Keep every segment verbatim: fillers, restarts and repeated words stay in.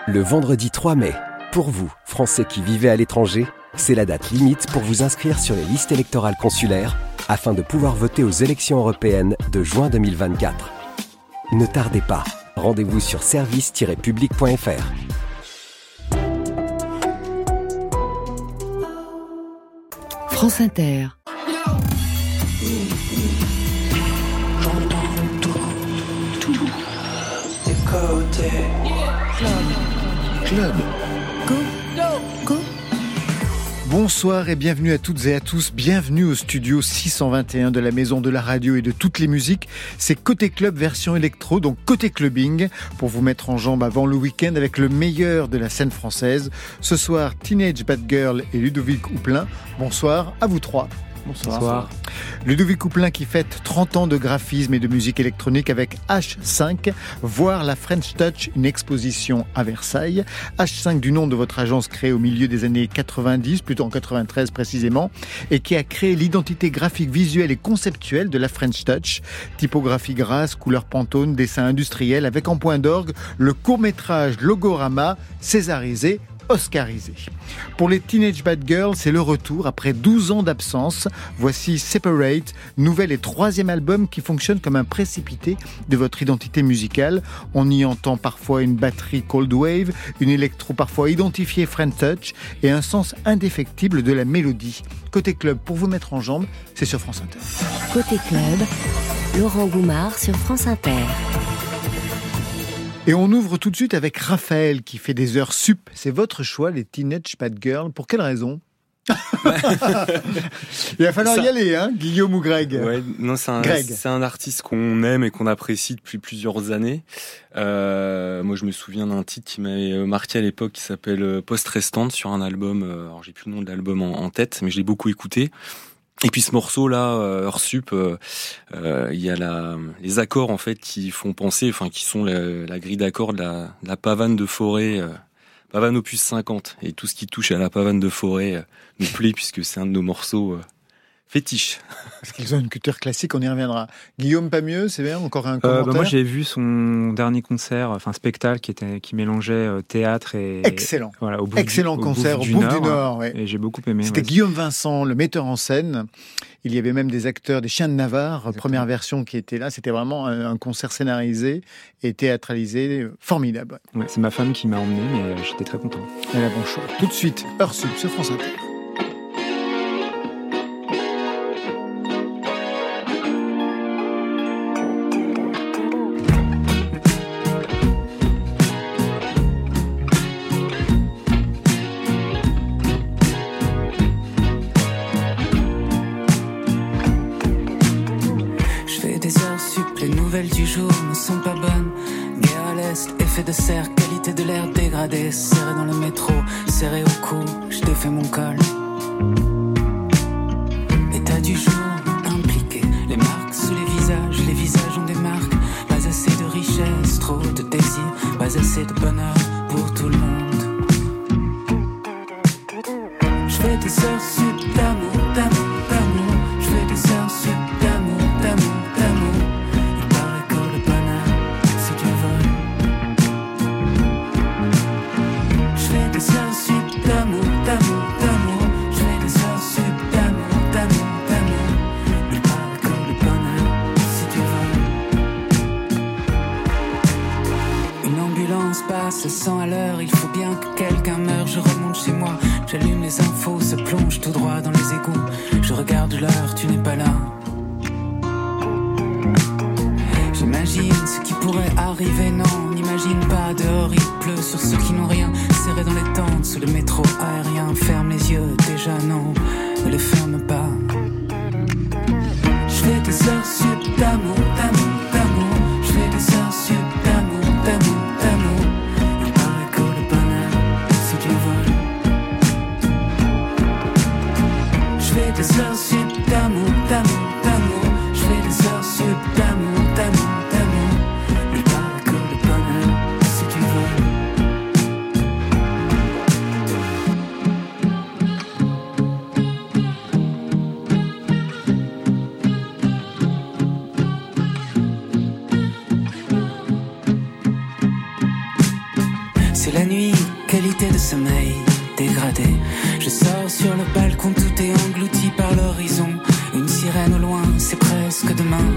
Le vendredi trois mai, pour vous, Français qui vivez à l'étranger, c'est la date limite pour vous inscrire sur les listes électorales consulaires afin de pouvoir voter aux élections européennes de juin deux mille vingt-quatre. Ne tardez pas, rendez-vous sur service tiret public point f r. France Inter. J'entends tout, tout, des côtés. Club. Go. Go. Bonsoir et bienvenue à toutes et à tous. Bienvenue au studio six cent vingt et un de la Maison de la Radio et de toutes les musiques. C'est Côté Club version électro, donc Côté Clubbing, pour vous mettre en jambe avant le week-end avec le meilleur de la scène française. Ce soir, Teenage Bad Girl et Ludovic Houplin. Bonsoir à vous trois. Bonsoir. Bonsoir. Ludovic Houplin qui fête trente ans de graphisme et de musique électronique avec H cinq, voire la French Touch, une exposition à Versailles. H cinq du nom de votre agence créée au milieu des années quatre-vingt-dix, plutôt en quatre-vingt-treize précisément, et qui a créé l'identité graphique visuelle et conceptuelle de la French Touch. Typographie grasse, couleur Pantone, dessin industriel avec en point d'orgue le court-métrage Logorama, césarisé, oscarisé. Pour les Teenage Bad Girls, c'est le retour après douze ans d'absence. Voici Separate, nouvel et troisième album qui fonctionne comme un précipité de votre identité musicale. On y entend parfois une batterie Cold Wave, une électro parfois identifiée French Touch et un sens indéfectible de la mélodie. Côté club, pour vous mettre en jambe, c'est sur France Inter. Côté club, Laurent Goumard sur France Inter. Et on ouvre tout de suite avec Raphaël qui fait des heures sup. C'est votre choix, les Teenage Bad Girls. Pour quelle raison ? Il va falloir ça... y aller, hein, Guillaume ou Greg. Ouais, non, c'est un, Greg. c'est un artiste qu'on aime et qu'on apprécie depuis plusieurs années. Euh, moi, je me souviens d'un titre qui m'avait marqué à l'époque, qui s'appelle Post Restante, sur un album. Alors, j'ai plus le nom de l'album en, en tête, mais je l'ai beaucoup écouté. Et puis ce morceau-là, Heure Sup, il euh, y a la, les accords en fait qui font penser, enfin qui sont la, la grille d'accords de la, de la pavane de forêt, euh, pavane opus cinquante. Et tout ce qui touche à la pavane de forêt euh, nous plaît puisque c'est un de nos morceaux euh, fétiches. Parce qu'ils ont une culture classique, on y reviendra. Guillaume, pas mieux, c'est bien, encore un commentaire. Euh, bah moi j'ai vu son dernier concert, enfin spectacle qui était qui mélangeait euh, théâtre et excellent, voilà, au bout excellent du, concert au au bout Bouffe du, du Nord, Nord. Ouais. Et j'ai beaucoup aimé. C'était ouais. Guillaume Vincent, le metteur en scène. Il y avait même des acteurs des Chiens de Navarre, exactement. Première version qui était là. C'était vraiment un, un concert scénarisé et théâtralisé, formidable. Ouais, c'est ma femme qui m'a emmené, mais j'étais très content. Elle a bon choix. Tout de suite, Heure Sup sur France Inter. Du jour ne sont pas bonnes. Guerre à l'est, effet de serre, qualité de l'air dégradée. Serré dans le métro, serré au cou, je défais mon col. État du jour impliqué, les marques sous les visages, les visages ont des marques. Pas assez de richesse, trop de désir, pas assez de bonheur pour tout le monde. Je fais des heures sup d'amour, d'amour, d'amour. Je fais des heures sup d'amour, d'amour. Se sent à l'heure, il faut bien que quelqu'un meure. Je remonte chez moi, j'allume les infos, se plonge tout droit dans les égouts. Je regarde l'heure, tu n'es pas là. J'imagine ce qui pourrait arriver, non, on n'imagine pas. Dehors il pleut sur ceux qui n'ont rien. Serré dans les tentes, sous le métro aérien. Ferme les yeux, déjà non, ne les ferme pas. Je fais des heures sup d'amour, d'amour, d'amour. Je fais des heures sup d'amour, d'amour. Des heures sup d'amour, d'amour, d'amour. Je fais des heures sup d'amour, d'amour, d'amour. Il paraît que le bonheur, si tu veux. C'est la nuit, qualité de sommeil dégradé. Je sors sur le balcon, tout est englouti par l'horizon. Une sirène au loin, c'est presque demain.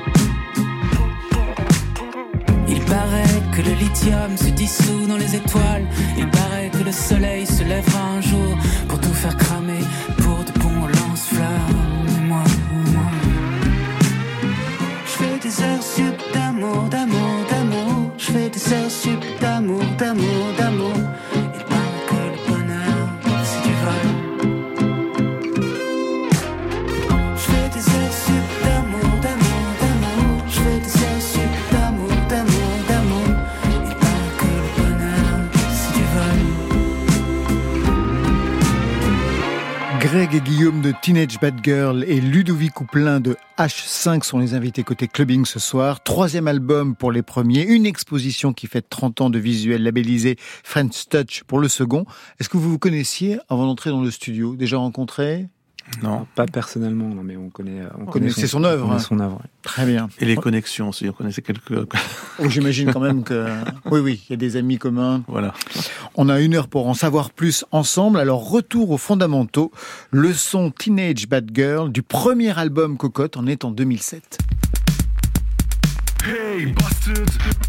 Il paraît que le lithium se dissout dans les étoiles. Il paraît que le soleil se lèvera un jour pour tout faire cramer, pour de bons lance-flammes. Et moi, moi, je fais des heures sup d'amour, d'amour, d'amour. Je fais des heures sup d'amour, d'amour, d'amour. Il paraît que le bonheur, c'est du vol. Je fais des heures sup d'amour, d'amour, d'amour. Je fais des heures sup d'amour, d'amour, d'amour. Il paraît que le bonheur, c'est du vol. Greg et Guillaume de Teenage Bad Girl et Ludovic Couplin de H cinq sont les invités côté clubbing ce soir. Troisième album pour les premiers, une exposition qui fête trente ans de visuel labellisé French Touch pour le second. Est-ce que vous vous connaissiez avant d'entrer dans le studio? Déjà rencontré? Non, pas personnellement, non, mais on connaît. On, On connaît connaissait son, son œuvre. Hein. Son œuvre. Ouais. Très bien. Et les connexions aussi, on connaissait quelques. Oh, j'imagine quand même que. Oui, oui, il y a des amis communs. Voilà. On a une heure pour en savoir plus ensemble. Alors, retour aux fondamentaux. Le son Teenage Bad Girl du premier album Cocotte, on est en deux mille sept. Hey, bastard!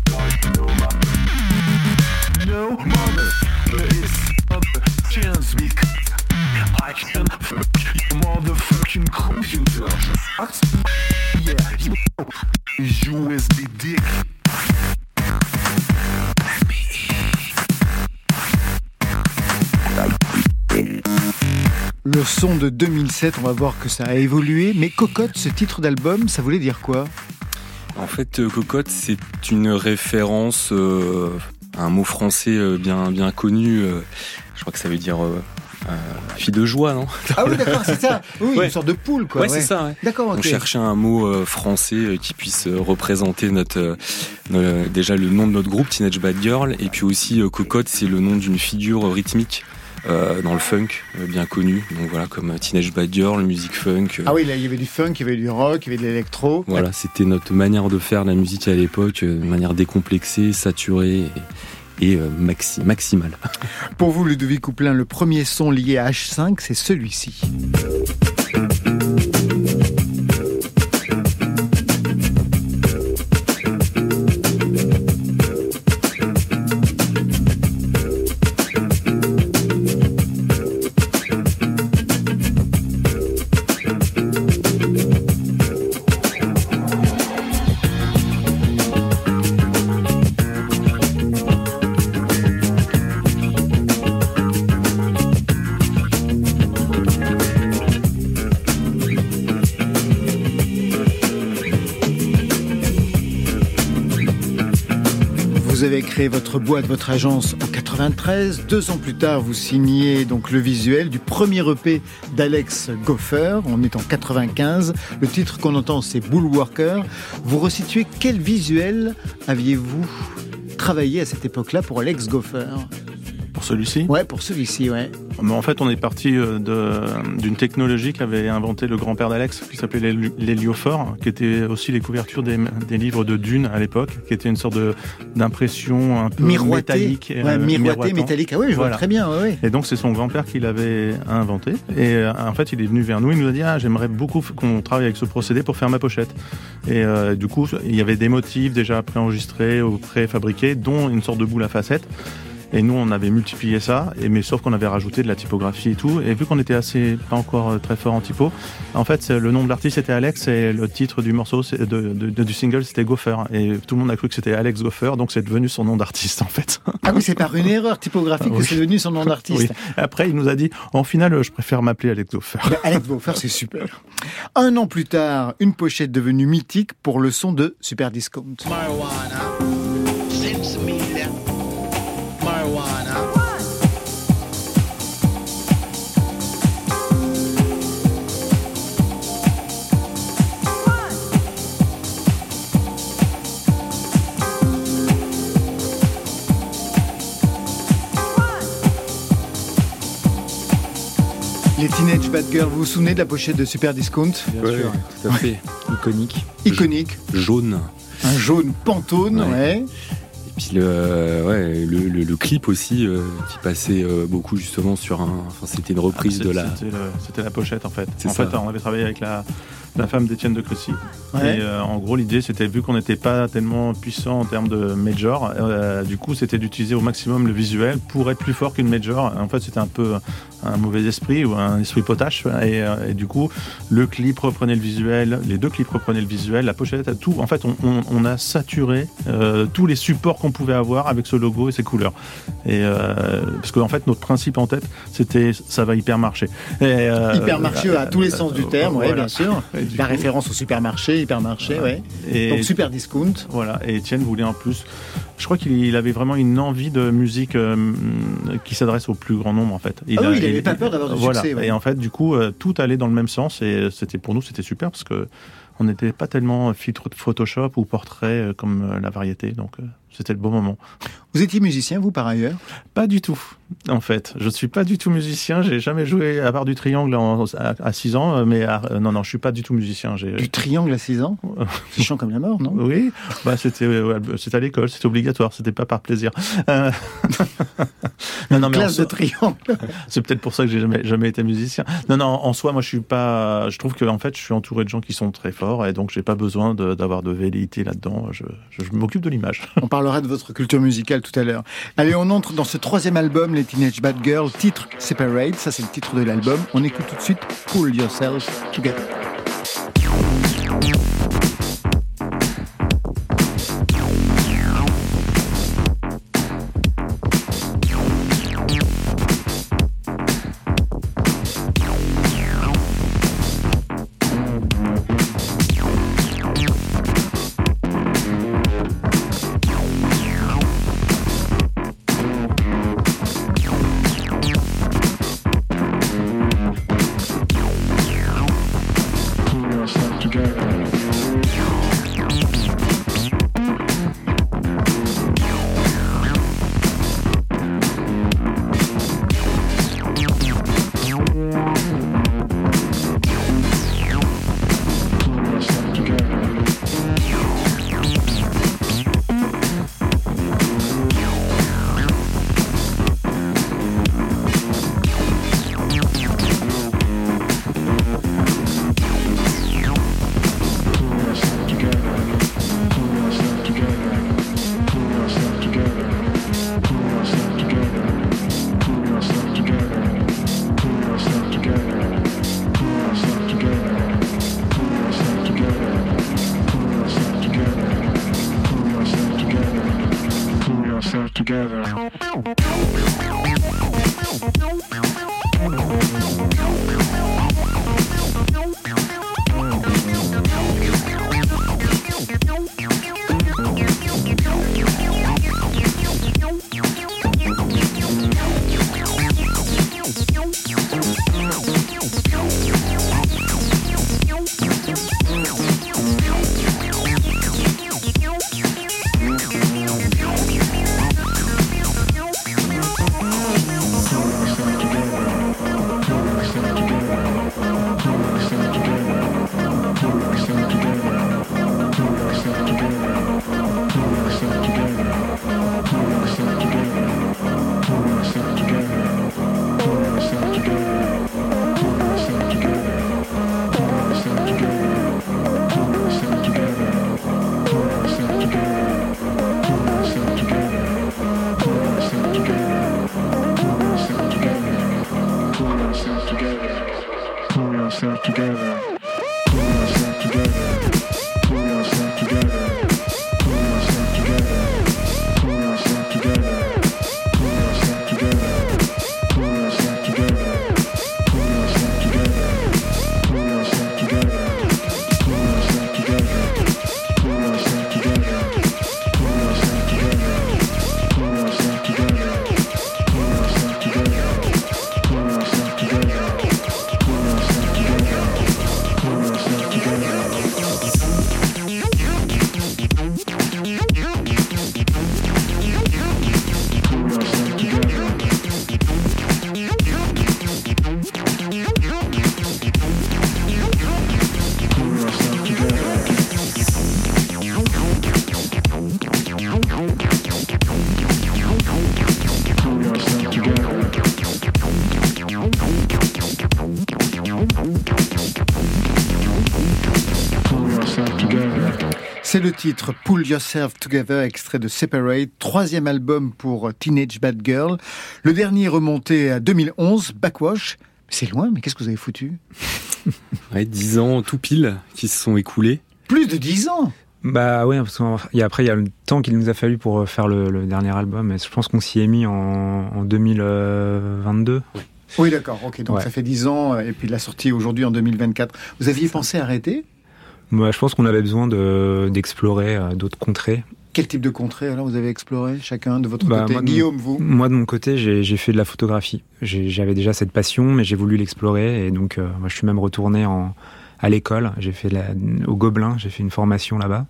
No mother, it's a chance because I can fuck your motherfucking computer. Yeah, you U S B dick. Le son de deux mille sept, on va voir que ça a évolué. Mais Cocotte, ce titre d'album, ça voulait dire quoi? En fait, euh, Cocotte, c'est une référence euh, à un mot français euh, bien, bien connu. Euh, je crois que ça veut dire euh, euh, fille de joie, non? Ah oui, d'accord, c'est ça. Oui, ouais. Une sorte de poule, quoi. Ouais, ouais. c'est ça. Ouais. D'accord, ok. On cherchait un mot euh, français euh, qui puisse euh, représenter notre, euh, notre, déjà le nom de notre groupe, Teenage Bad Girl, et puis aussi euh, Cocotte, c'est le nom d'une figure euh, rythmique. Euh, dans le funk, euh, bien connu, donc voilà, comme Teenage Bad Girl, musique funk. Euh, ah oui, là, il y avait du funk, il y avait du rock, il y avait de l'électro. Voilà, ouais. C'était notre manière de faire la musique à l'époque, euh, de manière décomplexée, saturée et, et euh, maxi- maximale. Pour vous, Ludovic Couplin, le premier son lié à H cinq, c'est celui-ci. Vous avez créé votre boîte, votre agence en quatre-vingt-treize. Deux ans plus tard, vous signez donc le visuel du premier E P d'Alex Goffer. On est en quatre-vingt-quinze. Le titre qu'on entend, c'est Bullworker. Vous resituez quel visuel aviez-vous travaillé à cette époque-là pour Alex Goffer? Pour celui-ci? Ouais, pour celui-ci, ouais. Mais en fait, on est parti de, d'une technologie qu'avait inventé le grand-père d'Alex, qui s'appelait l'héliophore, qui était aussi les couvertures des, des livres de Dune à l'époque, qui était une sorte de, d'impression un peu miroité, métallique. Ouais, euh, miroité, métallique. Ah oui, je voilà. vois très bien. Ouais, ouais. Et donc, c'est son grand-père qui l'avait inventé. Et euh, en fait, il est venu vers nous, il nous a dit « Ah, j'aimerais beaucoup qu'on travaille avec ce procédé pour faire ma pochette. » Et euh, du coup, il y avait des motifs déjà préenregistrés ou préfabriqués, dont une sorte de boule à facettes. Et nous, on avait multiplié ça, et mais sauf qu'on avait rajouté de la typographie et tout. Et vu qu'on était assez pas encore très fort en typo, en fait, le nom de l'artiste était Alex et le titre du morceau, de, de, de, du single, c'était Goffer. Et tout le monde a cru que c'était Alex Goffer, donc c'est devenu son nom d'artiste en fait. Ah oui, c'est par une erreur typographique que oui. c'est devenu son nom d'artiste. Oui. Après, il nous a dit, en finale, je préfère m'appeler Alex Goffer. Ben, Alex Goffer, c'est super. Un an plus tard, une pochette devenue mythique pour le son de Super Discount. Marijuana. Marijuana. Les Teenage Bad Girl, vous vous souvenez de la pochette de Super Discount? Bien ouais, sûr, tout à fait. Ouais. Iconique. Iconique. Jaune. Un jaune Pantone, ouais. ouais. Et Puis le, euh, ouais, le, le, le clip aussi, euh, qui passait euh, beaucoup justement sur un. Enfin, c'était une reprise ah, de la. C'était, le, c'était la pochette en fait. C'est en ça. fait, on avait travaillé avec la, la femme d'Étienne de Crécy. Ouais. Et euh, en gros, l'idée, c'était vu qu'on n'était pas tellement puissant en termes de major, euh, du coup, c'était d'utiliser au maximum le visuel pour être plus fort qu'une major. En fait, c'était un peu un mauvais esprit ou un esprit potache. Et, euh, et du coup, le clip reprenait le visuel, les deux clips reprenaient le visuel, la pochette, tout. En fait, on, on, on a saturé euh, tous les supports qu'on pouvait avoir avec ce logo et ces couleurs. Et euh, parce qu'en fait, notre principe en tête, c'était ça va hyper marcher. Et, euh, Hypermarché euh, à tous les sens du terme, voilà. ouais, bien sûr. Et du La coup, référence au supermarché, hypermarché, ouais. Et Donc super discount. Voilà, et Étienne voulait en plus. Je crois qu'il avait vraiment une envie de musique euh, qui s'adresse au plus grand nombre en fait. Ah oui, il n'avait pas peur d'avoir du voilà. succès. Ouais. Et en fait, du coup, euh, tout allait dans le même sens et c'était pour nous, c'était super parce que on n'était pas tellement filtre de Photoshop ou portrait euh, comme euh, la variété, donc euh, c'était le bon moment. Vous étiez musicien, vous, par ailleurs? Pas du tout, en fait. Je suis pas du tout musicien. J'ai jamais joué à part du triangle en, à six ans, mais à, euh, non, non, je suis pas du tout musicien. J'ai... Du triangle à six ans? C'est chiant comme la mort, non? Oui, bah c'était, ouais, c'était à l'école, c'était obligatoire, c'était pas par plaisir. Euh... non, non, mais classe soi, de triangle. C'est peut-être pour ça que j'ai jamais, jamais été musicien. Non, non, en soi, moi, je suis pas. Je trouve que en fait, je suis entouré de gens qui sont très forts, et donc j'ai pas besoin de, d'avoir de velléité là-dedans. Je, je, je m'occupe de l'image. On parlera de votre culture musicale tout à l'heure. Allez, on entre dans ce troisième album, les Teenage Bad Girls, titre Separate. Ça, c'est le titre de l'album. On écoute tout de suite Pull Yourself Together. Together. C'est le titre Pull Yourself Together, extrait de Separate, troisième album pour Teenage Bad Girl. Le dernier remonté à deux mille onze, Backwash. C'est loin, mais qu'est-ce que vous avez foutu ? Ouais, dix ans tout pile qui se sont écoulés. Plus de dix ans ? Bah ouais, parce qu'après il y a le temps qu'il nous a fallu pour faire le, le dernier album. Et je pense qu'on s'y est mis en, en deux mille vingt-deux. Ouais. Oui, d'accord. Ok, donc ouais. Ça fait dix ans et puis la sortie aujourd'hui en deux mille vingt-quatre. Vous aviez pensé arrêter ? Bah, je pense qu'on avait besoin de, d'explorer euh, d'autres contrées. Quel type de contrées alors vous avez exploré chacun de votre bah, côté ? moi, Guillaume, vous ? Moi de mon côté, j'ai, j'ai fait de la photographie. J'ai, j'avais déjà cette passion, mais j'ai voulu l'explorer et donc euh, moi, je suis même retourné en, à l'école. J'ai fait la, au Gobelin, j'ai fait une formation là-bas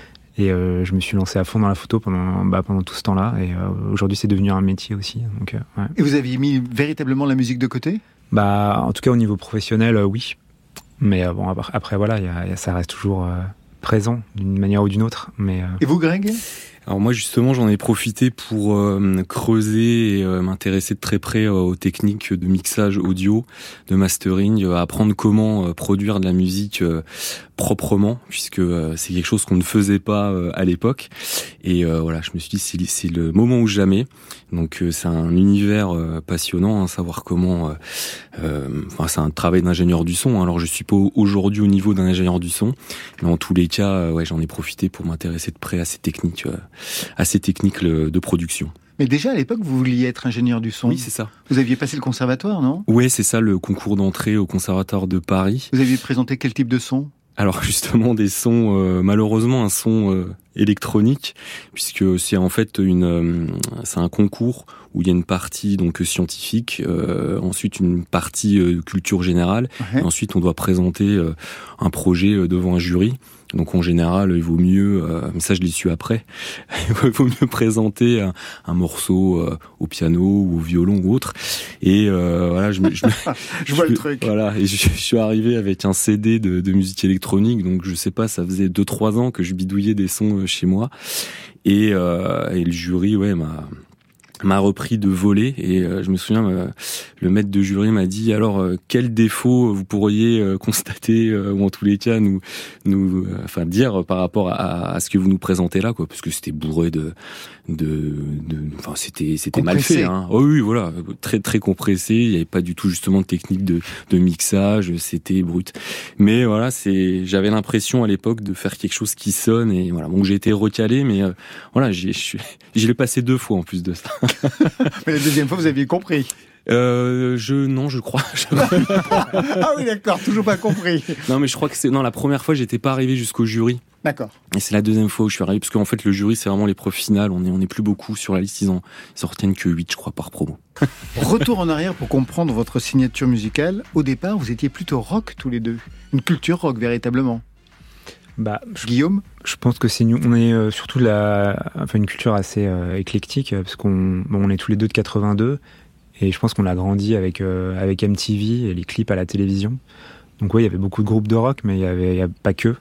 et euh, je me suis lancé à fond dans la photo pendant, bah, pendant tout ce temps-là. Et euh, aujourd'hui, c'est devenu un métier aussi. Donc, euh, ouais. Et vous aviez mis véritablement la musique de côté ? Bah, en tout cas, au niveau professionnel, euh, oui. Mais euh, bon, après, après voilà, y a, y a, ça reste toujours euh, présent d'une manière ou d'une autre. Mais, euh... Et vous, Greg ? Alors moi justement j'en ai profité pour euh, creuser et euh, m'intéresser de très près euh, aux techniques de mixage audio, de mastering, euh, apprendre comment euh, produire de la musique euh, proprement, puisque euh, c'est quelque chose qu'on ne faisait pas euh, à l'époque. Et euh, voilà, je me suis dit c'est, c'est le moment ou jamais. Donc euh, c'est un univers euh, passionnant, hein, savoir comment. Euh, euh, enfin c'est un travail d'ingénieur du son. Hein, alors je suis pas aujourd'hui au niveau d'un ingénieur du son, mais en tous les cas, euh, ouais, j'en ai profité pour m'intéresser de près à ces techniques. Euh, à ces techniques de production. Mais déjà à l'époque, vous vouliez être ingénieur du son. Oui, c'est ça. Vous aviez passé le conservatoire, non ? Oui, c'est ça, le concours d'entrée au conservatoire de Paris. Vous aviez présenté quel type de son ? Alors justement des sons, euh, malheureusement un son euh, électronique, puisque c'est en fait une, euh, c'est un concours où il y a une partie donc scientifique, euh, ensuite une partie euh, culture générale, ouais. Et ensuite on doit présenter euh, un projet euh, devant un jury. Donc en général, il vaut mieux, euh, mais ça je l'ai su après, il vaut mieux présenter un, un morceau euh, au piano ou au violon ou autre. Et euh, voilà, je, me, je, me, je vois je, le truc. Voilà, et je, je suis arrivé avec un C D de, de musique électronique, donc je sais pas, ça faisait deux trois ans que je bidouillais des sons chez moi, et, euh, et le jury, ouais, m'a m'a repris de voler et euh, je me souviens euh, le maître de jury m'a dit alors euh, quel défaut vous pourriez euh, constater euh, ou en tous les cas nous nous euh, enfin dire par rapport à, à ce que vous nous présentez là quoi, parce que c'était bourré de de de enfin c'était c'était compressé. Mal fait hein. Oh oui voilà, très très compressé, il y avait pas du tout justement de technique de de mixage, c'était brut. Mais voilà, c'est j'avais l'impression à l'époque de faire quelque chose qui sonne et voilà, donc j'ai été recalé mais euh, voilà, j'ai je je l'ai passé deux fois en plus de ça. Mais la deuxième fois, vous aviez compris. Euh, je non, je crois. Ah oui, d'accord, toujours pas compris. Non, mais je crois que c'est non la première fois, j'étais pas arrivé jusqu'au jury. D'accord. Et c'est la deuxième fois où je suis arrivé, parce qu'en fait le jury c'est vraiment l'épreuve finale. On est on est plus beaucoup sur la liste. Ils en ils en retiennent que huit, je crois, par promo. Retour en arrière pour comprendre votre signature musicale. Au départ, vous étiez plutôt rock tous les deux. Une culture rock véritablement. Bah, je, Guillaume, je pense que c'est nous, on est euh, surtout de la, enfin une culture assez euh, éclectique parce qu'on, bon, on est tous les deux de quatre-vingt-deux et je pense qu'on a grandi avec euh, avec M T V et les clips à la télévision. Donc oui, il y avait beaucoup de groupes de rock, mais il y avait, il y a pas que.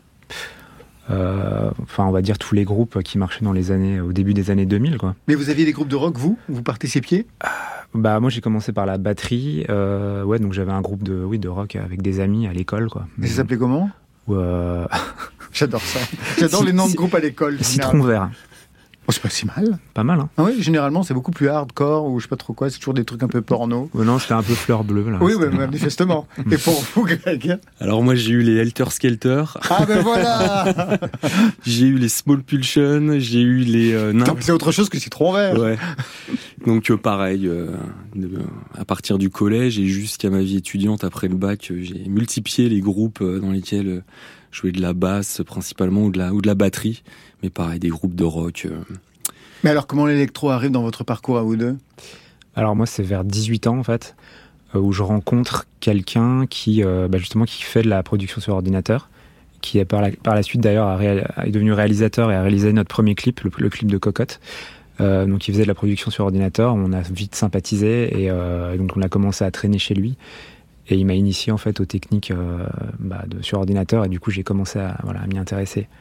Euh, enfin, on va dire tous les groupes qui marchaient dans les années, au début des années deux mille, quoi. Mais vous aviez des groupes de rock, vous, vous participiez ? Bah moi j'ai commencé par la batterie, euh, ouais, donc j'avais un groupe de, oui, de rock avec des amis à l'école, quoi. Mais ça s'appelait comment ? Euh... J'adore ça. J'adore les noms de groupes à l'école. Citron vert. Oh, c'est pas si mal. Pas mal, hein. Ah oui, généralement, c'est beaucoup plus hardcore ou je sais pas trop quoi. C'est toujours des trucs un peu porno. Ouais, non, c'était un peu fleur bleue, là. Oui, ouais, manifestement. Et pour vous, Greg ? Alors moi, j'ai eu les Helter Skelter. Ah ben voilà. J'ai eu les Small Pulsion. J'ai eu les euh, Nains. C'est autre chose que Citron vert. Ouais. Donc euh, pareil, euh, de, à partir du collège et jusqu'à ma vie étudiante après le bac, euh, j'ai multiplié les groupes euh, dans lesquels euh, je jouais de la basse principalement ou de la ou de la batterie, mais pareil des groupes de rock. Euh. Mais alors comment l'électro arrive dans votre parcours à vous deux ? Alors moi c'est vers dix-huit ans en fait euh, où je rencontre quelqu'un qui euh, bah, justement qui fait de la production sur ordinateur, qui est par la par la suite d'ailleurs a réal, est devenu réalisateur et a réalisé notre premier clip, le, le clip de Cocotte. Euh, donc il faisait de la production sur ordinateur, on a vite sympathisé et euh, donc on a commencé à traîner chez lui et il m'a initié en fait aux techniques euh, bah, de, sur ordinateur et du coup j'ai commencé à, voilà, à m'y intéresser.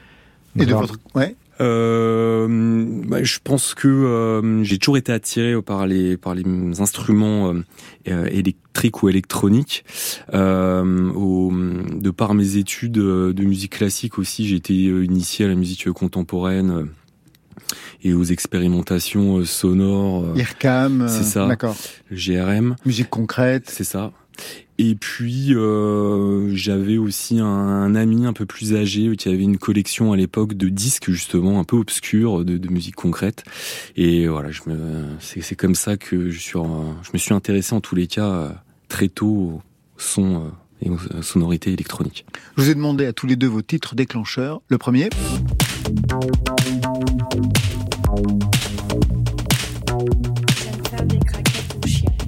Et de votre... Ouais. Euh, bah, je pense que euh, j'ai toujours été attiré par les par les instruments euh, électriques ou électroniques. Euh, au, de par mes études de musique classique aussi, j'ai été initié à la musique contemporaine et aux expérimentations sonores. I R C A M, c'est ça. D'accord. G R M. Musique concrète. C'est ça. Et puis euh, j'avais aussi un, un ami un peu plus âgé qui avait une collection à l'époque de disques justement un peu obscurs de, de musique concrète. Et voilà, je me, c'est, c'est comme ça que je suis, je me suis intéressé en tous les cas très tôt au son et aux sonorités électroniques. Je vous ai demandé à tous les deux vos titres déclencheurs. Le premier. J'aime faire des craquettes aux chiens.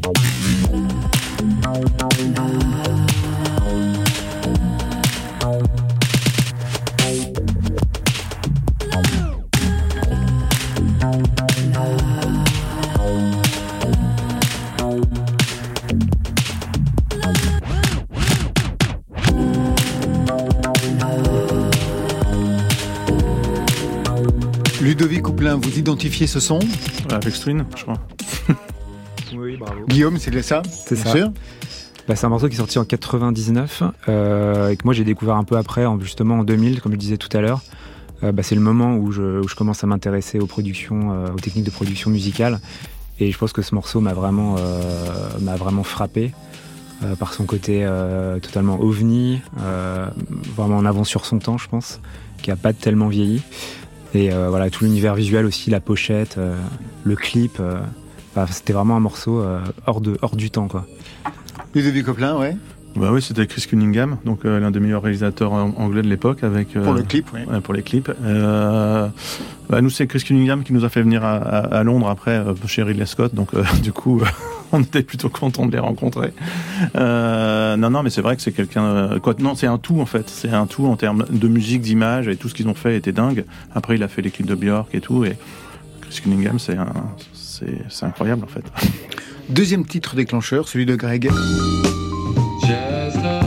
Ludovic Couplin, vous identifiez ce son ? Avec Twin, je crois. Oui, bravo. Guillaume, c'est ça ? C'est Bien ça. sûr. Bah, c'est un morceau qui est sorti en quatre-vingt-dix-neuf euh, et que moi j'ai découvert un peu après, en, justement en deux mille, comme je disais tout à l'heure. Euh, bah, c'est le moment où je, où je commence à m'intéresser aux productions, euh, aux techniques de production musicale. Et je pense que ce morceau m'a vraiment, euh, m'a vraiment frappé euh, par son côté euh, totalement ovni, euh, vraiment en avance sur son temps, je pense, qui a pas tellement vieilli. Et euh, voilà, tout l'univers visuel aussi, la pochette, euh, le clip. Euh, bah, c'était vraiment un morceau euh, hors, de, hors du temps, quoi. Ludovic Couplin, ouais. Bah oui, c'était Chris Cunningham, donc euh, l'un des meilleurs réalisateurs anglais de l'époque avec euh, pour le clip, oui. Ouais, pour les clips. Euh, bah, nous c'est Chris Cunningham qui nous a fait venir à, à, à Londres après euh, chez Ridley Scott, donc euh, du coup on était plutôt contents de les rencontrer. Euh, non non, mais c'est vrai que c'est quelqu'un. Euh, quoi, non, c'est un tout en fait, c'est un tout en termes de musique, d'image et tout ce qu'ils ont fait était dingue. Après il a fait les clips de Björk et tout, et Chris Cunningham c'est un, c'est, c'est incroyable en fait. Deuxième titre déclencheur, celui de Greg. Just a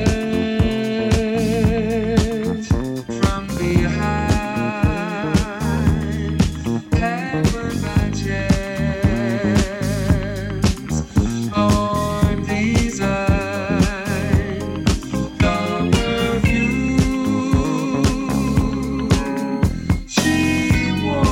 glance from behind, covered by chance, or design, the perfume she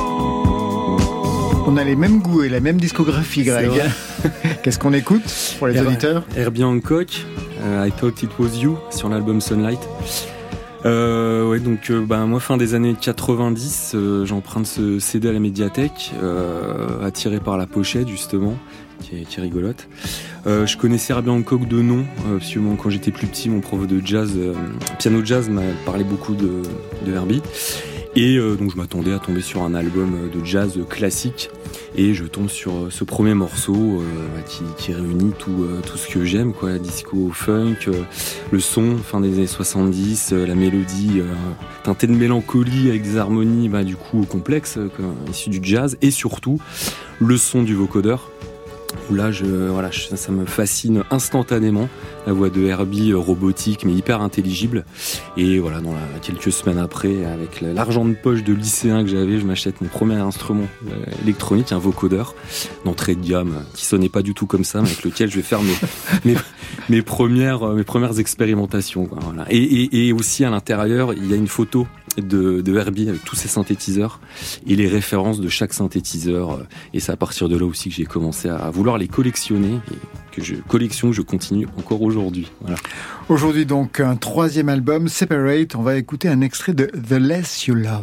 wore. On a les mêmes goûts et la même discographie, Greg. Qu'est-ce qu'on écoute pour les Her- auditeurs ? Herbie Hancock, euh, I Thought It Was You sur l'album Sunlight. Euh, ouais, donc euh, ben moi fin des années quatre-vingt-dix, euh, j'emprunte ce C D à la médiathèque, euh, attiré par la pochette justement, qui est, qui est rigolote. Euh, je connaissais Herbie Hancock de nom, euh, parce que bon, quand j'étais plus petit, mon prof de jazz, euh, piano jazz, m'a parlé beaucoup de, de Herbie. Et euh, donc je m'attendais à tomber sur un album de jazz classique. Et je tombe sur ce premier morceau euh, qui, qui réunit tout, euh, tout ce que j'aime, quoi, disco, funk, euh, le son, fin des années soixante-dix, euh, la mélodie euh, teintée de mélancolie avec des harmonies bah, du coup complexes, euh, issues du jazz, et surtout le son du vocodeur. Où là, je, voilà, je, ça me fascine instantanément. La voix de Herbie, euh, robotique, mais hyper intelligible. Et voilà, dans la, quelques semaines après, avec l'argent de poche de lycéen que j'avais, je m'achète mon premier instrument euh, électronique, un vocodeur d'entrée de gamme, qui sonnait pas du tout comme ça, mais avec lequel je vais faire mes, mes, mes, premières, mes premières expérimentations. Quoi, voilà. et, et, et aussi, à l'intérieur, il y a une photo de, de Herbie avec tous ses synthétiseurs et les références de chaque synthétiseur. Et c'est à partir de là aussi que j'ai commencé à vouloir les collectionner et que je collectionne, je continue encore aujourd'hui. Voilà. Aujourd'hui donc un troisième album, Separate. On va écouter un extrait de The Less You Love.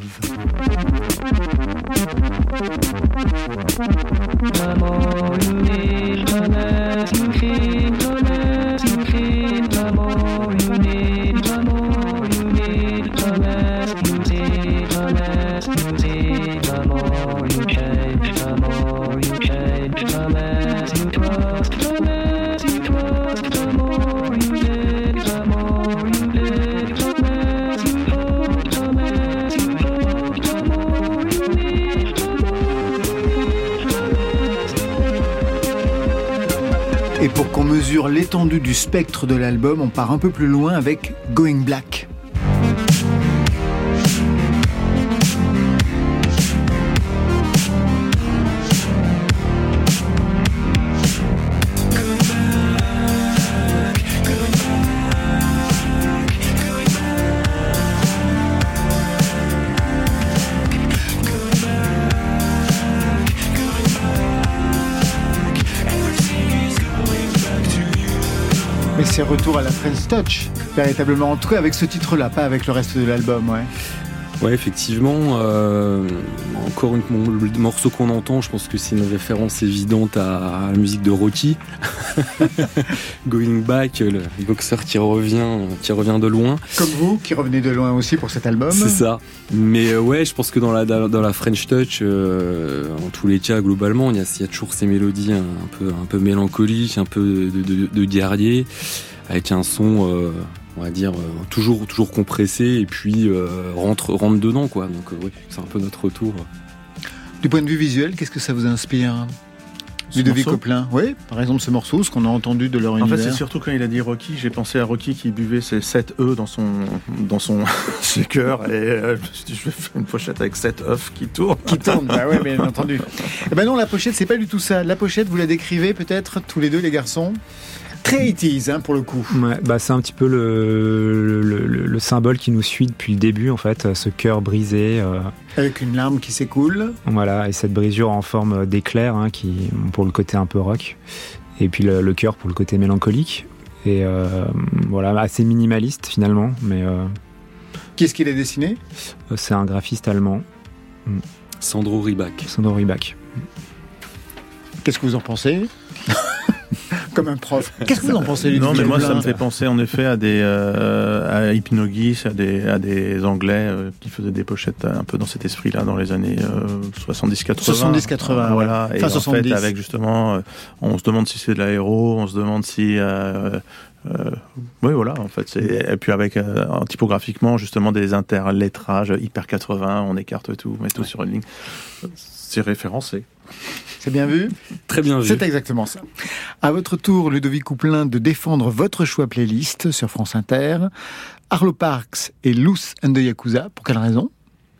Et pour qu'on mesure l'étendue du spectre de l'album, on part un peu plus loin avec Going Black. c'est retour à la French Touch, véritablement. En tout cas avec ce titre-là, pas avec le reste de l'album, ouais. Ouais, effectivement. Euh, encore une, bon, le morceau qu'on entend, je pense que c'est une référence évidente à, à la musique de Rocky. Going Back, le boxeur qui revient, qui revient de loin. Comme vous, qui revenez de loin aussi pour cet album. C'est ça. Mais euh, ouais, je pense que dans la, dans la French Touch, euh, en tous les cas, globalement, il y a, il y a toujours ces mélodies un, un, peu, un peu mélancoliques, un peu de, de, de guerrier, avec un son... Euh, on va dire euh, toujours toujours compressé et puis euh, rentre rentre dedans quoi. Donc euh, oui, c'est un peu notre retour. Du point de vue visuel, qu'est-ce que ça vous inspire, Ludovic Coplin? Oui, par exemple ce morceau, ce qu'on a entendu de leur en univers. En fait, c'est surtout quand il a dit Rocky, j'ai pensé à Rocky qui buvait ses sept œufs dans son dans son shaker et euh, je me suis dit je vais faire une pochette avec sept œufs qui tournent. Qui tournent, bah ouais, bien entendu. Eh ben non, la pochette, c'est pas du tout ça. La pochette, vous la décrivez peut-être tous les deux, les garçons? Très eighties, hein, pour le coup. Ouais, bah c'est un petit peu le, le, le, le symbole qui nous suit depuis le début, en fait, ce cœur brisé. Euh, Avec une larme qui s'écoule. Voilà, et cette brisure en forme d'éclair, hein, qui, pour le côté un peu rock. Et puis le, le cœur pour le côté mélancolique. Et euh, voilà, assez minimaliste finalement. Mais, euh, qui est-ce qui l'a dessiné? C'est un graphiste allemand. Sandro Ribach. Sandro Ribach. Qu'est-ce que vous en pensez? Comme un prof. Qu'est-ce que vous en pensez, Ludovic? Non, mais moi, ça me fait penser en effet à des euh, à Hypnogis, à des à des Anglais euh, qui faisaient des pochettes un peu dans cet esprit-là dans les années euh, soixante-dix quatre-vingts. soixante-dix quatre-vingts, voilà. Ouais. Et enfin, en soixante-dix. fait, avec justement, euh, on se demande si c'est de l'aéro, on se demande si. Euh, Euh, oui, voilà, en fait. C'est... Et puis avec, euh, typographiquement, justement, des interlettrages hyper quatre-vingts, on écarte tout, on met tout ouais. sur une ligne. C'est référencé. C'est bien vu? Très bien vu. C'est exactement ça. À votre tour, Ludovic Coplin, de défendre votre choix playlist sur France Inter. Arlo Parks et Loose and the Yakuza. Pour quelle raison?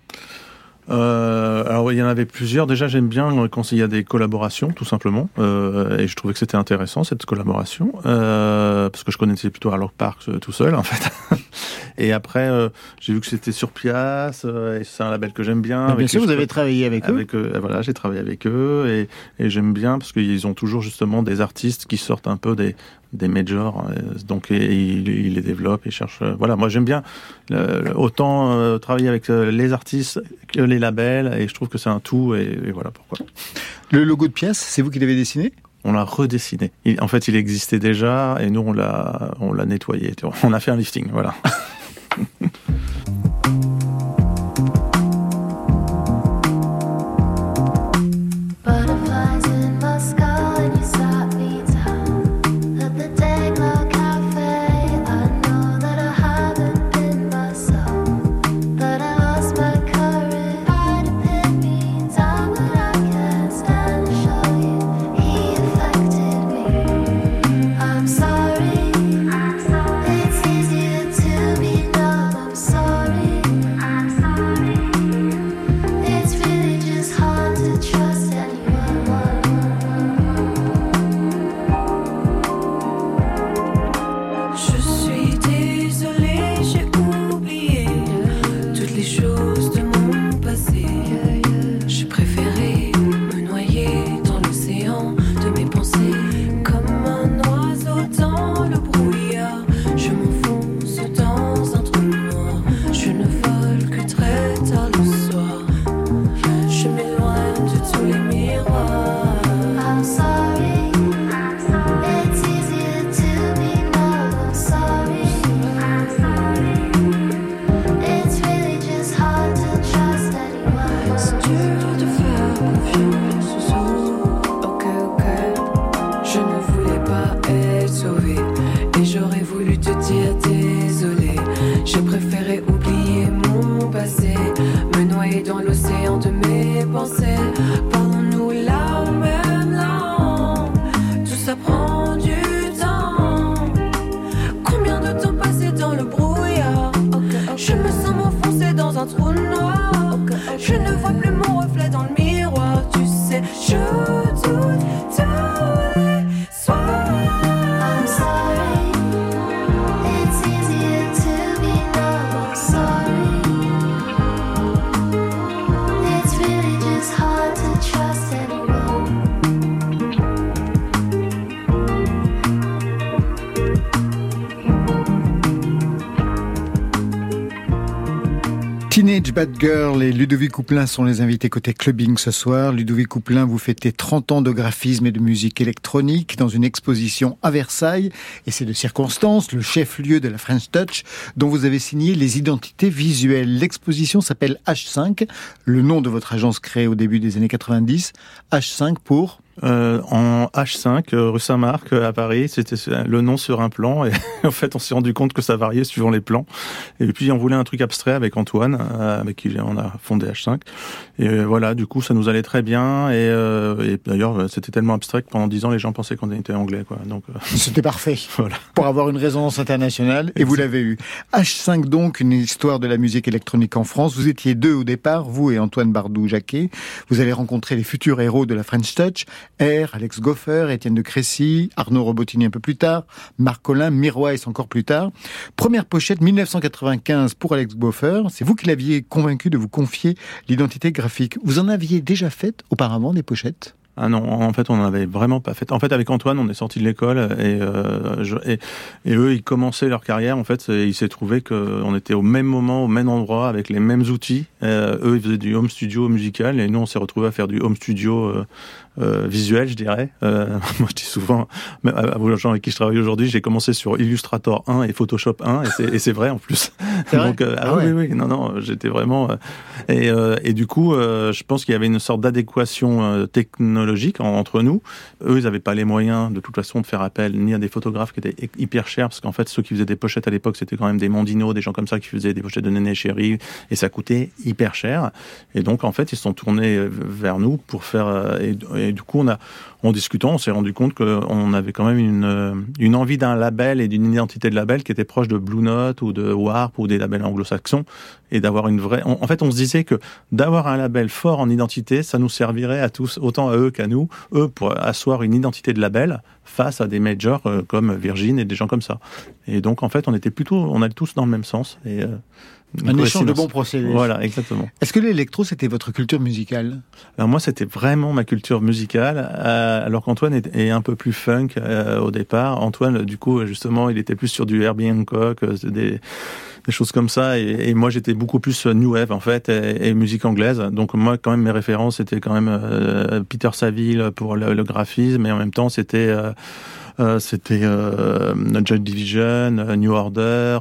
Euh, alors il y en avait plusieurs. Déjà j'aime bien quand il y a des collaborations tout simplement euh, et je trouvais que c'était intéressant cette collaboration euh, parce que je connaissais plutôt Arlo Parks euh, tout seul en fait. Et après euh, j'ai vu que c'était sur Pias euh, et c'est un label que j'aime bien. Bien sûr, vous avez travaillé avec, avec eux. eux. Voilà, j'ai travaillé avec eux et, et j'aime bien parce qu'ils ont toujours justement des artistes qui sortent un peu des des majors, donc ils il les développent, ils cherchent. Voilà, moi j'aime bien euh, autant euh, travailler avec euh, les artistes que les labels, et je trouve que c'est un tout, et, et voilà pourquoi. Le logo de Pias, c'est vous qui l'avez dessiné? On l'a redessiné. Il, en fait, il existait déjà, et nous on l'a, on l'a nettoyé. On a fait un lifting, voilà. I'm sorry, it's easier to be numb. I'm Teenage Bad Girl et Ludovic Couplin sont les invités côté clubbing ce soir. Ludovic Couplin, vous fêtez trente ans de graphisme et de musique électronique dans une exposition à Versailles. Et c'est de circonstance, le chef-lieu de la French Touch, dont vous avez signé les identités visuelles. L'exposition s'appelle H cinq, le nom de votre agence créée au début des années quatre-vingt-dix. H cinq pour... Euh, en H cinq, euh, rue Saint-Marc, euh, à Paris, c'était le nom sur un plan, et en fait on s'est rendu compte que ça variait suivant les plans, et puis on voulait un truc abstrait avec Antoine, euh, avec qui on a fondé H cinq, et euh, voilà, du coup ça nous allait très bien, et, euh, et d'ailleurs c'était tellement abstrait que pendant dix ans les gens pensaient qu'on était anglais, quoi. Donc euh... c'était parfait, voilà, pour avoir une résonance internationale, et vous l'avez eu. H cinq donc, une histoire de la musique électronique en France. Vous étiez deux au départ, vous et Antoine Bardou-Jacquet. Vous allez rencontrer les futurs héros de la French Touch, R, Alex Goffer, Étienne de Crécy, Arnaud Robotini un peu plus tard, Marc Collin, Mirwais encore plus tard. Première pochette dix-neuf cent quatre-vingt-quinze pour Alex Goffer. C'est vous qui l'aviez convaincu de vous confier l'identité graphique. Vous en aviez déjà fait auparavant des pochettes ? Ah non, en fait, on n'avait vraiment pas fait. En fait, avec Antoine, on est sorti de l'école et, euh, je, et, et eux, ils commençaient leur carrière. En fait, il s'est trouvé qu'on était au même moment, au même endroit, avec les mêmes outils. Euh, eux, ils faisaient du home studio musical et nous, on s'est retrouvés à faire du home studio euh, euh, visuel, je dirais. Euh, moi, je dis souvent, même à aux gens avec qui je travaille aujourd'hui, j'ai commencé sur Illustrator un et Photoshop un, et c'est, et c'est vrai en plus. C'est Donc, vrai euh, ah, ah ouais. oui, oui, non, non, j'étais vraiment. Euh, et, euh, et du coup, euh, je pense qu'il y avait une sorte d'adéquation euh, technologique entre nous. Eux, ils n'avaient pas les moyens, de toute façon, de faire appel ni à des photographes qui étaient hyper chers, parce qu'en fait, ceux qui faisaient des pochettes à l'époque, c'était quand même des Mondino, des gens comme ça qui faisaient des pochettes de Néné Chéri, et ça coûtait hyper cher. Et donc, en fait, ils se sont tournés vers nous pour faire. Et, et du coup, on a, en discutant, on s'est rendu compte qu'on avait quand même une, une envie d'un label et d'une identité de label qui était proche de Blue Note ou de Warp ou des labels anglo-saxons, et d'avoir une vraie. En fait, on se disait que d'avoir un label fort en identité, ça nous servirait à tous, autant à eux qu'à nous, eux pour asseoir une identité de label face à des majors euh, comme Virgin et des gens comme ça. Et donc, en fait, on était plutôt, on allait tous dans le même sens. Et, euh, un échange de bons procédés. Voilà, exactement. Est-ce que l'électro, c'était votre culture musicale ? Alors moi, c'était vraiment ma culture musicale, euh, alors qu'Antoine est, est un peu plus funk euh, au départ. Antoine, du coup, justement, il était plus sur du Herbie Hancock, euh, des, des choses comme ça, et, et moi, j'étais beaucoup plus new wave, en fait, et, et musique anglaise. Donc moi, quand même, mes références, c'était quand même euh, Peter Saville pour le, le graphisme, et en même temps, c'était... Euh, Euh, c'était euh, Joy Division, euh, New Order,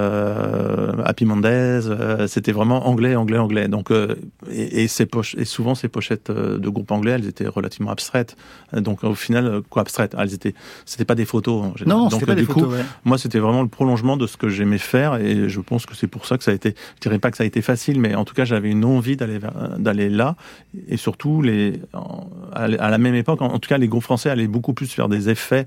euh, Happy Mondays. Euh, c'était vraiment anglais, anglais, anglais. Donc, euh, et, et, ces poche- et souvent ces pochettes de groupes anglais, elles étaient relativement abstraites. Donc, au final, quoi, abstraites Elles étaient, c'était pas des photos. En général. Non, donc, c'était pas du des coup, photos. Ouais. Moi, c'était vraiment le prolongement de ce que j'aimais faire, et je pense que c'est pour ça que ça a été. Je dirais pas que ça a été facile, mais en tout cas, j'avais une envie d'aller vers, d'aller là, et surtout les, à la même époque, en tout cas, les groupes français allaient beaucoup plus faire des effets.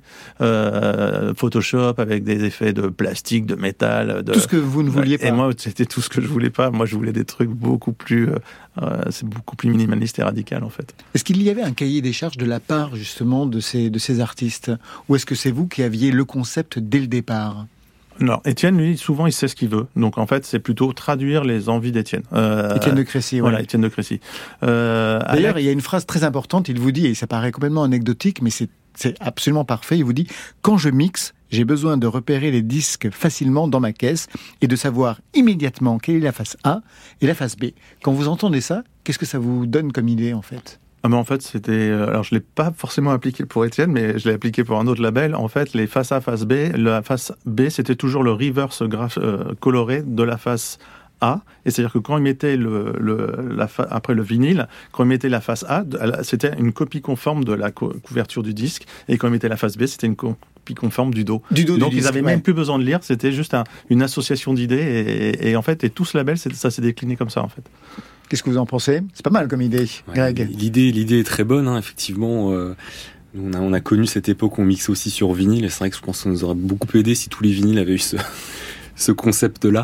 Euh, Photoshop avec des effets de plastique, de métal, de... tout ce que vous ne vouliez pas. Et moi, c'était tout ce que je voulais pas. Moi, je voulais des trucs beaucoup plus, euh, c'est beaucoup plus minimaliste et radical en fait. Est-ce qu'il y avait un cahier des charges de la part justement de ces de ces artistes, ou est-ce que c'est vous qui aviez le concept dès le départ ? Non, Étienne, lui, souvent, il sait ce qu'il veut. Donc, en fait, c'est plutôt traduire les envies d'Étienne. Euh, Étienne de Crécy, oui. Voilà, Étienne de Crécy. Euh, D'ailleurs, Alex... il y a une phrase très importante, il vous dit, et ça paraît complètement anecdotique, mais c'est, c'est absolument parfait, il vous dit « Quand je mixe, j'ai besoin de repérer les disques facilement dans ma caisse et de savoir immédiatement quelle est la face A et la face B. » Quand vous entendez ça, qu'est-ce que ça vous donne comme idée, en fait ? Ah mais en fait, c'était... Alors, je l'ai pas forcément appliqué pour Étienne, mais je l'ai appliqué pour un autre label. En fait, les face A, face B, la face B, c'était toujours le reverse graph, euh, coloré de la face A. Et c'est-à-dire que quand il mettait le, le, la fa... après le vinyle, quand il mettait la face A, c'était une copie conforme de la co- couverture du disque. Et quand il mettait la face B, c'était une copie conforme du dos. Du dos Donc, du ils disque, avaient ouais. même plus besoin de lire. C'était juste un, une association d'idées. Et, et, et en fait, et tout ce label, c'est, ça s'est décliné comme ça, en fait. Qu'est-ce que vous en pensez ? C'est pas mal comme idée, Ouais, Greg. L'idée, l'idée est très bonne, hein, effectivement. Euh, on, a, on a connu cette époque où on mixe aussi sur vinyle, et c'est vrai que je pense que ça nous aurait beaucoup aidé si tous les vinyles avaient eu ce, ce concept-là.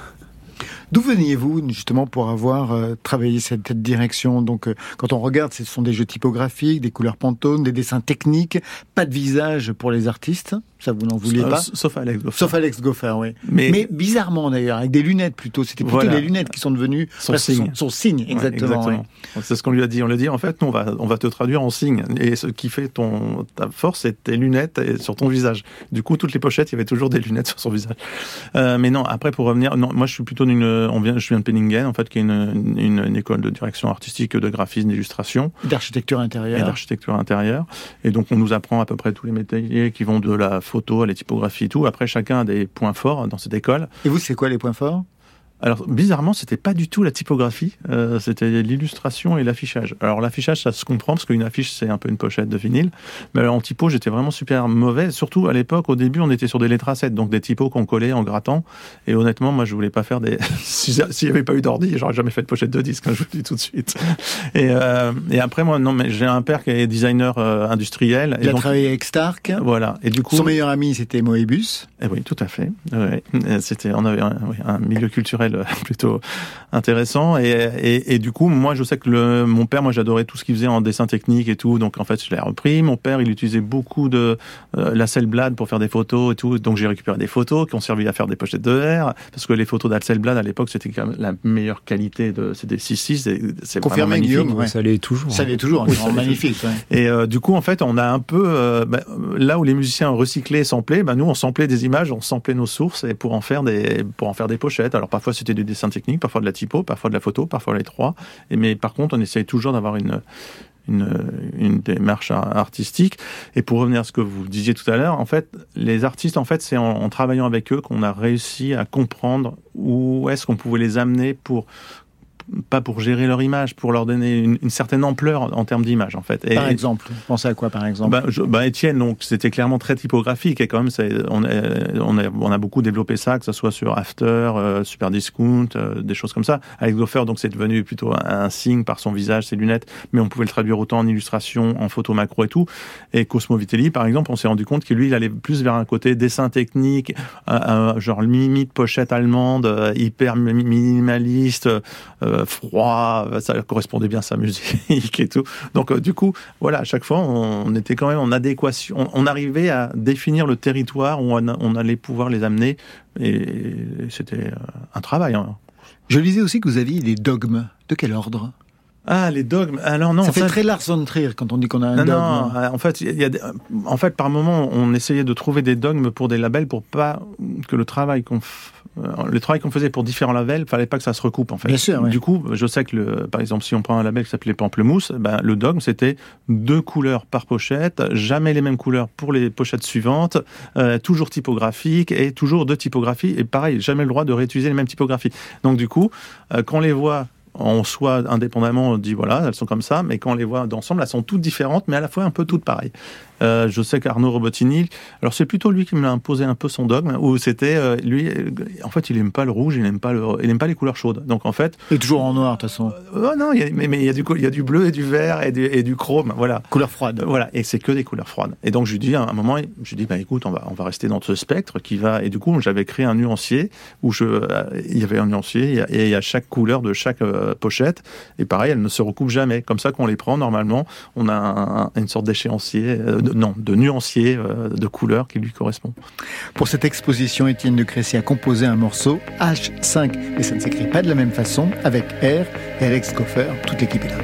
D'où veniez-vous justement pour avoir euh, travaillé cette, cette direction ? Donc, euh, quand on regarde, ce sont des jeux typographiques, des couleurs Pantone, des dessins techniques, pas de visage pour les artistes. Ça, vous n'en vouliez Euh, pas ? Sauf Alex Goffer. Sauf Alex Goffer, oui. Mais, Mais bizarrement d'ailleurs, avec des lunettes plutôt. C'était plutôt Voilà. les lunettes qui sont devenues Son presque signe. Son, son signe, exactement. Ouais, exactement. Ouais. C'est ce qu'on lui a dit. On lui a dit, en fait, nous, on va, on va te traduire en signe. Et ce qui fait ton, ta force, c'est tes lunettes et sur ton visage. Du coup, toutes les pochettes, il y avait toujours des lunettes sur son visage. Euh, mais non, après, pour revenir, non, moi, je suis plutôt d'une on vient, je viens de Penningen, en fait, qui est une, une, une école de direction artistique, de graphisme, d'illustration. D'architecture intérieure. Et d'architecture intérieure. Et donc, on nous apprend à peu près tous les métiers qui vont de la photo à la typographie et tout. Après, chacun a des points forts dans cette école. Et vous, c'est quoi les points forts ? Alors, bizarrement, c'était pas du tout la typographie, euh, c'était l'illustration et l'affichage. Alors, l'affichage, ça se comprend, parce qu'une affiche, c'est un peu une pochette de vinyle. Mais alors, en typo, j'étais vraiment super mauvais. Surtout, à l'époque, au début, on était sur des lettres à sept, donc des typos qu'on collait en grattant. Et honnêtement, moi, je voulais pas faire des... S'il n'y avait pas eu d'ordi, j'aurais jamais fait de pochette de disque, hein, je vous le dis tout de suite. Et, euh, et après, moi, non, mais j'ai un père qui est designer euh, industriel. Il et a donc, travaillé avec Stark. Voilà. Et du coup... Son meilleur ami, c'était Moebius. Eh oui, tout à fait. Ouais. C'était, on avait un, oui, un milieu culturel plutôt intéressant. Et, et, et du coup, moi, je sais que le, mon père, moi, j'adorais tout ce qu'il faisait en dessin technique et tout. Donc, en fait, je l'ai repris. Mon père, il utilisait beaucoup de euh, l'Hasselblad pour faire des photos et tout. Donc, j'ai récupéré des photos qui ont servi à faire des pochettes de verre. Parce que les photos d'Hasselblad, à l'époque, c'était quand même la meilleure qualité de, c'était six six. C'est, c'est Confirmé, magnifique. Guillaume, ouais. Ça l'est toujours. Ça l'est toujours. Oui, c'est vraiment magnifique. Ouais. Et euh, du coup, en fait, on a un peu, euh, bah, là où les musiciens recyclaient, samplaient, bah, nous, on samplait des images, on samplait nos sources et pour en faire des, pour en faire des pochettes. Alors, parfois, c'était du dessin technique, parfois de la typo, parfois de la photo, parfois les trois. Et, mais par contre, on essayait toujours d'avoir une, une, une démarche artistique. Et pour revenir à ce que vous disiez tout à l'heure, en fait, les artistes, en fait, c'est en, en travaillant avec eux qu'on a réussi à comprendre où est-ce qu'on pouvait les amener pour, pas pour gérer leur image, pour leur donner une, une certaine ampleur en termes d'image, en fait. Et, par exemple, vous pensez à quoi, par exemple? Bah, je, bah Étienne, donc c'était clairement très typographique et quand même, c'est, on, a, on, a, on a beaucoup développé ça, que ce soit sur After, euh, Super Discount, euh, des choses comme ça. Avec Gopher, donc c'est devenu plutôt un, un signe par son visage, ses lunettes, mais on pouvait le traduire autant en illustration, en photo macro et tout. Et Cosmo Vitelli, par exemple, on s'est rendu compte que lui, il allait plus vers un côté dessin technique, un, un, genre limite pochette allemande, euh, hyper minimaliste, euh, froid, ça correspondait bien à sa musique et tout. Donc euh, du coup, voilà, à chaque fois, on, on était quand même en adéquation. On, on arrivait à définir le territoire où on, on allait pouvoir les amener, et, et c'était euh, un travail. Hein. Je lisais aussi que vous aviez des dogmes. De quel ordre? Ah, les dogmes. Alors non, ça fait ça... très Lars von Trier quand on dit qu'on a un non, dogme. Non, en fait, il y a des... en fait, par moment, on essayait de trouver des dogmes pour des labels pour pas que le travail qu'on f... le travail qu'on faisait pour différents labels, fallait pas que ça se recoupe en fait. Bien sûr, oui. Du coup, je sais que le... par exemple, si on prend un label qui s'appelait Pamplemousse, ben, le dogme c'était deux couleurs par pochette, jamais les mêmes couleurs pour les pochettes suivantes, euh, toujours typographique et toujours deux typographies et pareil, jamais le droit de réutiliser les mêmes typographies. Donc du coup, euh, quand on les voit en soi, indépendamment, on dit voilà, elles sont comme ça, mais quand on les voit d'ensemble, elles sont toutes différentes, mais à la fois un peu toutes pareilles. Euh, je sais qu'Arnaud Robotini, alors c'est plutôt lui qui me l'a imposé un peu son dogme, où c'était, euh, lui, en fait, il aime pas le rouge, il aime pas le, il aime pas les couleurs chaudes. Donc en fait. Et toujours en noir, de toute façon. Euh, non, il y a, mais, mais il y a du, il y a du bleu et du vert et du, et du chrome, voilà. Couleur froide. Voilà, et c'est que des couleurs froides. Et donc je lui dis à un moment, je lui dis bah écoute, on va, on va rester dans ce spectre qui va, et du coup j'avais créé un nuancier où je, euh, il y avait un nuancier et il y a chaque couleur de chaque euh, pochette. Et pareil, elles ne se recoupent jamais. Comme ça qu'on les prend, normalement, on a un, une sorte d'échéancier, euh, de, non, de nuancier euh, de couleurs qui lui correspond. Pour cette exposition, Étienne de Crécy a composé un morceau H cinq, mais ça ne s'écrit pas de la même façon, avec R et Alex Gopher. Toute l'équipe est là.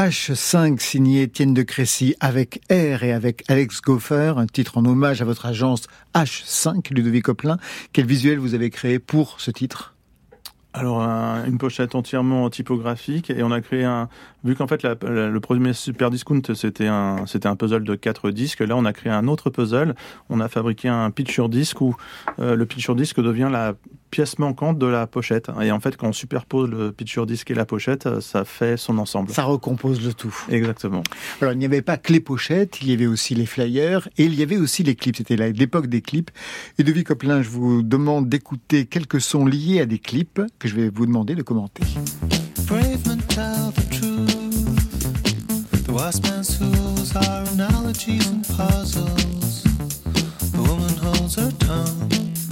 H cinq signé Étienne de Crécy avec R et avec Alex Goffer, un titre en hommage à votre agence H cinq, Ludovic Oplin. Quel visuel vous avez créé pour ce titre ? Alors, un, une pochette entièrement typographique, et on a créé un... Vu qu'en fait, la, la, le premier Super Discount, c'était un, c'était un puzzle de quatre disques, là, on a créé un autre puzzle. On a fabriqué un picture disc où euh, le picture disc devient la pièce manquante de la pochette. Et en fait, quand on superpose le picture disc et la pochette, ça fait son ensemble. Ça recompose le tout. Exactement. Alors, il n'y avait pas que les pochettes, il y avait aussi les flyers, et il y avait aussi les clips. C'était l'époque des clips. Et Ludovic Oplin, je vous demande d'écouter quelques sons liés à des clips que je vais vous demander de commenter. Brave men tell the truth. The wise man's tools are analogies and puzzles. The woman holds her tongue,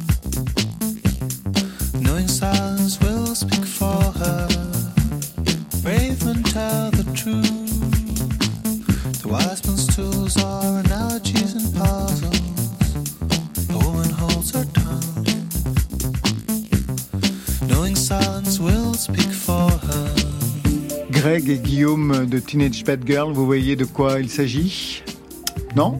knowing silence will speak for her. Brave men tell the truth. The wise man's tools are analogies and puzzles. The woman holds her tongue, knowing silence will speak for her. Greg et Guillaume de Teenage Bad Girl, vous voyez de quoi il s'agit ? Non ?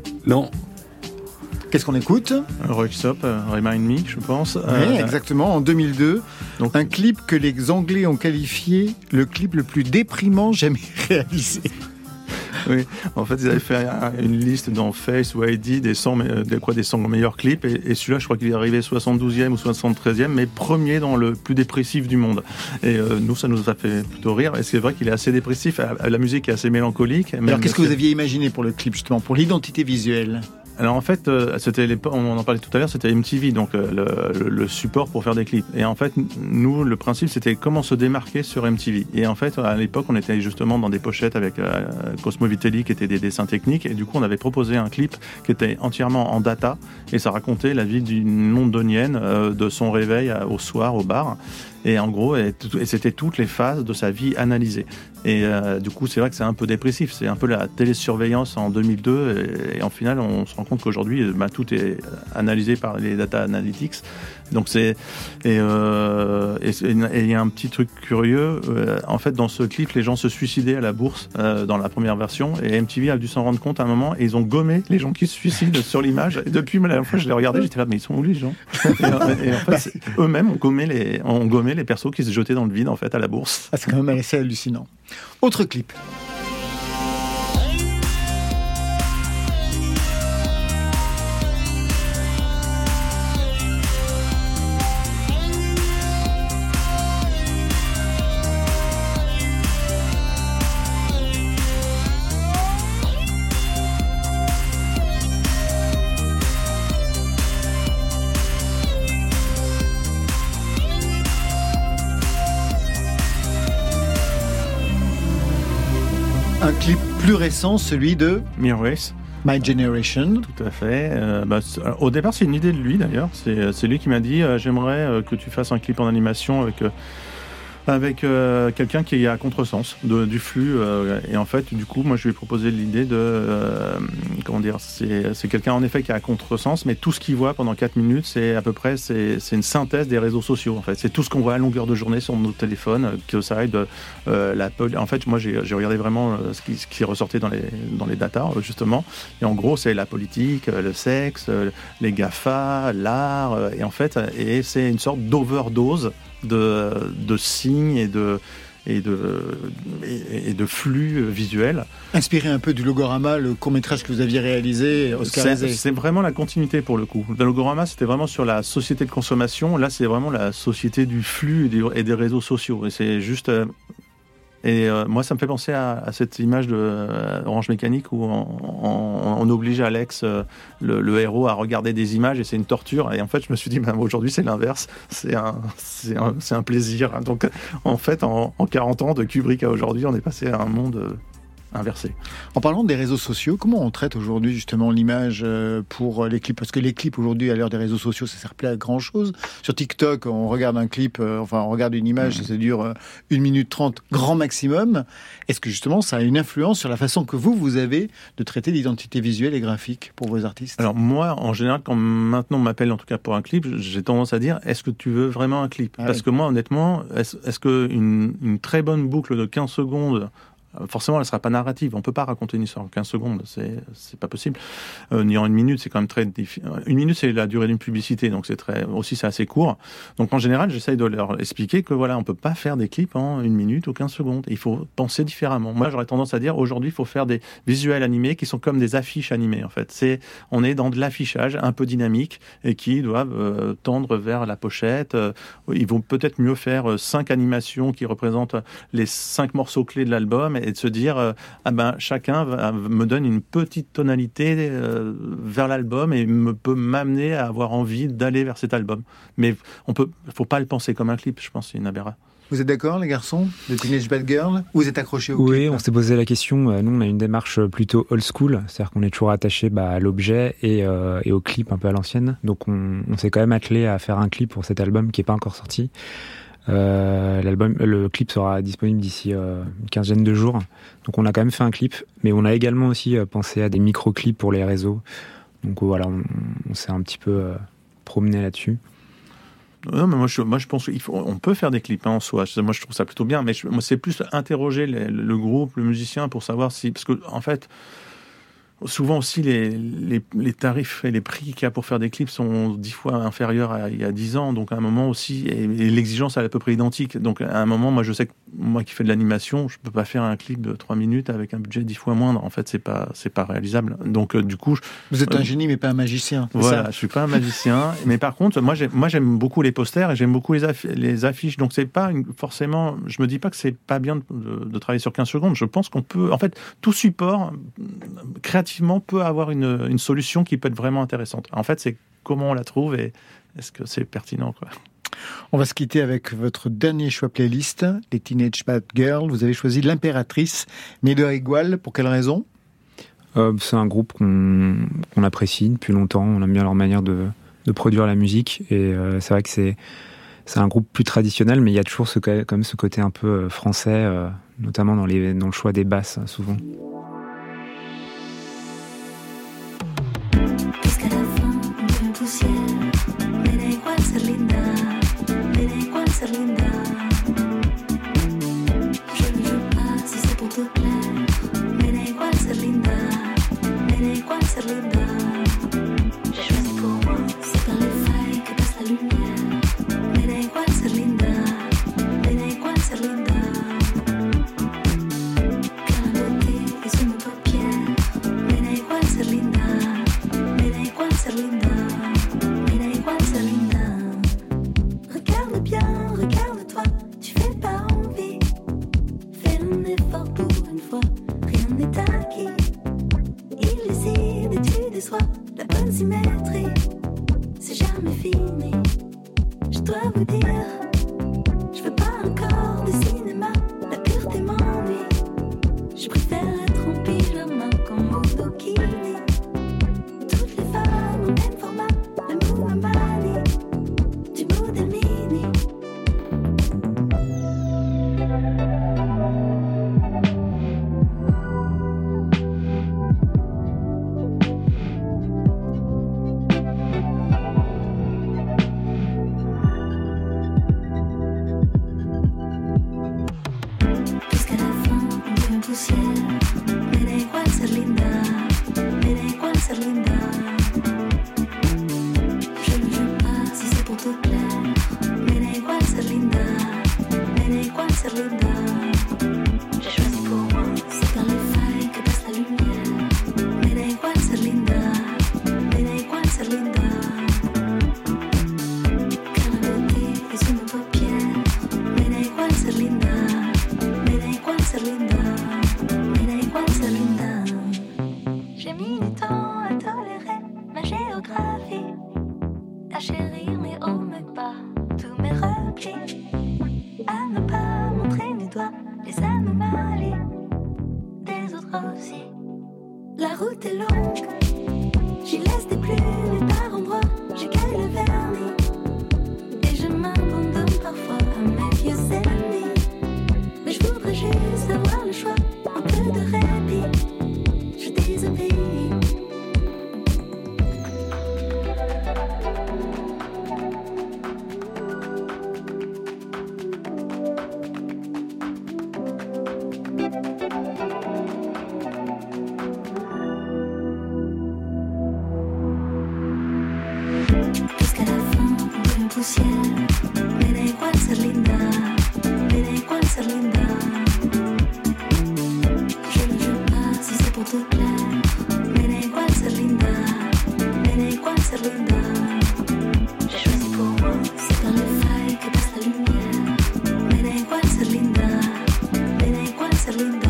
Non. Qu'est-ce qu'on écoute ? Rockstop, uh, Remind Me, je pense. Oui, euh, exactement, en deux mille deux. Donc, un clip que les Anglais ont qualifié le clip le plus déprimant jamais réalisé. Oui, en fait, ils avaient fait une liste dans Face ou I D des cent, des, quoi, des cent meilleurs clips, et, et celui-là, je crois qu'il est arrivé soixante-douzième ou soixante-treizième, mais premier dans le plus dépressif du monde. Et euh, nous, ça nous a fait plutôt rire, et c'est vrai qu'il est assez dépressif, la musique est assez mélancolique. Alors, qu'est-ce que vous aviez imaginé pour le clip, justement, pour l'identité visuelle ? Alors en fait, euh, c'était les, on en parlait tout à l'heure, c'était M T V, donc euh, le, le, le support pour faire des clips. Et en fait, nous, le principe, c'était comment se démarquer sur M T V. Et en fait, à l'époque, on était justement dans des pochettes avec euh, Cosmo Vitelli, qui étaient des dessins techniques. Et du coup, on avait proposé un clip qui était entièrement en data. Et ça racontait la vie d'une londonienne, euh, de son réveil à, au soir au bar. Et en gros, et, et c'était toutes les phases de sa vie analysées. Et euh, du coup, c'est vrai que c'est un peu dépressif. C'est un peu la télésurveillance en deux mille deux. Et, et en final, on se rend compte qu'aujourd'hui, bah, tout est analysé par les data analytics. Donc c'est et euh, et il y a un petit truc curieux. Euh, en fait, dans ce clip, les gens se suicidaient à la bourse euh, dans la première version. Et M T V a dû s'en rendre compte à un moment. Et ils ont gommé les gens qui se suicident sur l'image. Et depuis la dernière fois, je l'ai regardé, j'étais là, mais ils sont où les gens ? et, et en fait, eux-mêmes ont gommé les ont gommé les persos qui se jetaient dans le vide en fait à la bourse. Ah, c'est quand même assez hallucinant. Autre clip. Un clip plus récent, celui de Mirror Race. My Generation. Tout à fait. Euh, bah, au départ, c'est une idée de lui d'ailleurs. C'est, c'est lui qui m'a dit euh, j'aimerais euh, que tu fasses un clip en animation avec, euh, avec euh, quelqu'un qui est à contresens de, du flux. Euh, et en fait, du coup, moi, je lui ai proposé l'idée de. Euh, comment dire c'est, c'est quelqu'un en effet qui est à contresens, mais tout ce qu'il voit pendant quatre minutes, c'est à peu près c'est, c'est une synthèse des réseaux sociaux. En fait, c'est tout ce qu'on voit à longueur de journée sur nos téléphones. Euh, que ça aide. Euh, la, en fait, moi, j'ai, j'ai regardé vraiment euh, ce, qui, ce qui ressortait dans les, dans les datas, euh, justement. Et en gros, c'est la politique, euh, le sexe, euh, les GAFA, l'art. Euh, et en fait, et c'est une sorte d'overdose de, de signes et de, et de, et, et de flux visuels. Inspiré un peu du Logorama, le court-métrage que vous aviez réalisé, Oscar c'est, c'est vraiment la continuité pour le coup. Le Logorama, c'était vraiment sur la société de consommation. Là, c'est vraiment la société du flux et des, et des réseaux sociaux. Et c'est juste... Euh, Et euh, moi, ça me fait penser à, à cette image de euh, Orange Mécanique où on, on, on oblige Alex, euh, le, le héros, à regarder des images et c'est une torture. Et en fait, je me suis dit, ben, aujourd'hui, c'est l'inverse. C'est un, c'est un, c'est un plaisir. Donc, en fait, en, en quarante ans, de Kubrick à aujourd'hui, on est passé à un monde... Euh, inversé. En parlant des réseaux sociaux, comment on traite aujourd'hui justement l'image pour les clips ? Parce que les clips aujourd'hui, à l'heure des réseaux sociaux, ça ne sert plus à grand chose. Sur TikTok, on regarde un clip, euh, enfin on regarde une image, mmh. ça dure euh, une minute trente, grand maximum. Est-ce que justement ça a une influence sur la façon que vous, vous avez de traiter l'identité visuelle et graphique pour vos artistes ? Alors moi, en général, quand maintenant on m'appelle en tout cas pour un clip, j'ai tendance à dire, est-ce que tu veux vraiment un clip ? ah, Parce oui. que moi, honnêtement, est-ce, est-ce qu'une une très bonne boucle de quinze secondes Forcément, elle ne sera pas narrative. On ne peut pas raconter une histoire en quinze secondes. C'est, c'est pas possible. Euh, ni en une minute, c'est quand même très difficile. Une minute, c'est la durée d'une publicité. Donc, c'est très, aussi, c'est assez court. Donc, en général, j'essaye de leur expliquer que voilà, on ne peut pas faire des clips en une minute ou quinze secondes. Il faut penser différemment. Moi, j'aurais tendance à dire aujourd'hui, il faut faire des visuels animés qui sont comme des affiches animées, en fait. C'est, on est dans de l'affichage un peu dynamique et qui doivent euh, tendre vers la pochette. Euh, ils vont peut-être mieux faire euh, cinq animations qui représentent les cinq morceaux clés de l'album et de se dire euh, ah ben chacun va, me donne une petite tonalité euh, vers l'album et me peut m'amener à avoir envie d'aller vers cet album. Mais on peut, faut pas le penser comme un clip, je pense, Nabera. Vous êtes d'accord, les garçons, de Teenage Bad Girl? Vous êtes accrochés au oui, clip? Oui, on s'est posé la question. Nous, on a une démarche plutôt old school, c'est-à-dire qu'on est toujours attaché bah, à l'objet et, euh, et au clip un peu à l'ancienne. Donc, on, on s'est quand même attelé à faire un clip pour cet album qui est pas encore sorti. Euh, l'album, le clip sera disponible d'ici euh, une quinzaine de jours. Donc on a quand même fait un clip, mais on a également aussi euh, pensé à des micro-clips pour les réseaux. Donc euh, voilà, on, on s'est un petit peu euh, promené là-dessus. Non, mais moi je, moi je pense qu'il faut, on peut faire des clips hein, en soi. Moi je trouve ça plutôt bien, mais je, moi c'est plus interroger les, le groupe, le musicien pour savoir si, parce que en fait. Souvent aussi, les, les, les tarifs et les prix qu'il y a pour faire des clips sont dix fois inférieurs à il y a dix ans. Donc, à un moment aussi, et, et l'exigence est à peu près identique. Donc, à un moment, moi, je sais que moi qui fais de l'animation, je peux pas faire un clip de trois minutes avec un budget dix fois moindre. En fait, c'est pas, c'est pas réalisable. Donc, euh, du coup... Je, Vous êtes euh, un génie, mais pas un magicien. Voilà, ça je suis pas un magicien. Mais par contre, moi, j'aime, moi, j'aime beaucoup les posters et j'aime beaucoup les, affi- les affiches. Donc, c'est pas une, forcément... Je me dis pas que c'est pas bien de, de, de travailler sur quinze secondes. Je pense qu'on peut... En fait, tout support, créativement, peut avoir une, une solution qui peut être vraiment intéressante. En fait, c'est comment on la trouve et est-ce que c'est pertinent, quoi. On va se quitter avec votre dernier choix playlist, les Teenage Bad Girl. Vous avez choisi l'Impératrice, Miller Igual. Pour quelle raison? euh, C'est un groupe qu'on, qu'on apprécie depuis longtemps. On aime bien leur manière de, de produire la musique. Et euh, c'est vrai que c'est, c'est un groupe plus traditionnel, mais il y a toujours ce, quand même ce côté un peu français, euh, notamment dans, les, dans le choix des basses, souvent. Jusqu'à la fin, on devient poussière. Mais da igual ser linda, mais da igual ser linda. Je ne joue pas si c'est pour te plaire. Mais da igual ser linda, mais da igual ser linda. J'ai choisi pour moi, c'est par les failles que passe la lumière. Mais da igual ser linda, mais da igual ser linda. Car la beauté est sous nos paupières. Mais da igual ser linda. Ser linda, mira igual ser linda. Regarde bien, regarde-toi, tu fais pas envie. Fais un effort pour une fois, rien n'est acquis. Illisible et tu déçois, la bonne symétrie, c'est jamais fini. Je dois vous dire, je veux pas encore de cinéma, la pureté m'ennuie. Je préfère être en pyjama qu'en monokini. Même format, le mot Mali, du modèle mini. Jusqu'à la fin, on devient poussière. Mais da igual ser linda, mais da igual ser linda. Je ne joue pas si c'est pour te plaire. Mais da igual ser linda, mais da igual ser linda. J'ai choisi pour moi, c'est par les failles que passe la lumière. Mais da igual ser linda, mais da igual ser linda. Car la beauté est sous nos paupières. Mais da igual ser linda, mais da igual ser linda. Mais da igual ser linda. J'ai mis du temps à tolérer ma géographie, à chérir mes hauts, mes bas, tous mes replis, à ne pas montrer du doigt les anomalies des autres aussi. La route est longue, j'y laisse des plumes et par endroits j'écaille le vernis. Et je m'abandonne parfois à mes vieux ennemis. Mais je voudrais juste avoir le choix, un peu de répit. Je désobéis. poussière. Me da igual ser linda, me da igual ser linda. Je ne joue pas si c'est pour te plaire. Me da igual ser linda, me da igual ser linda. J'ai choisi pour moi, c'est dans les failles que passe la lumière. Me da igual ser linda, me da igual ser linda.